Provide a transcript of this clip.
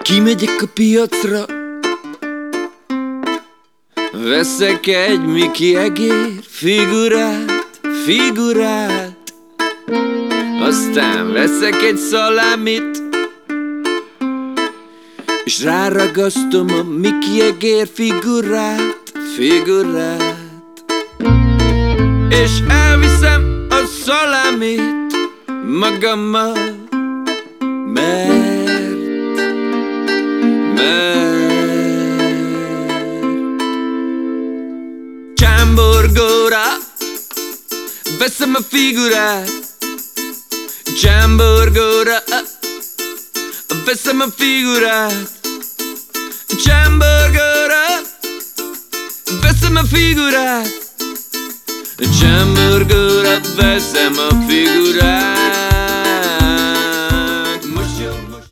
Kimegyek a piacra, veszek egy Mickey egér figurát, aztán veszek egy szalámit, és ráragasztom a Mickey egér figurát, és elviszem a szalámit magammal, mert Csámborgóra veszem a figurát, Csámborgóra veszem a figurát, Csámborgóra veszem a figurát, Csámborgóra veszem a figurát.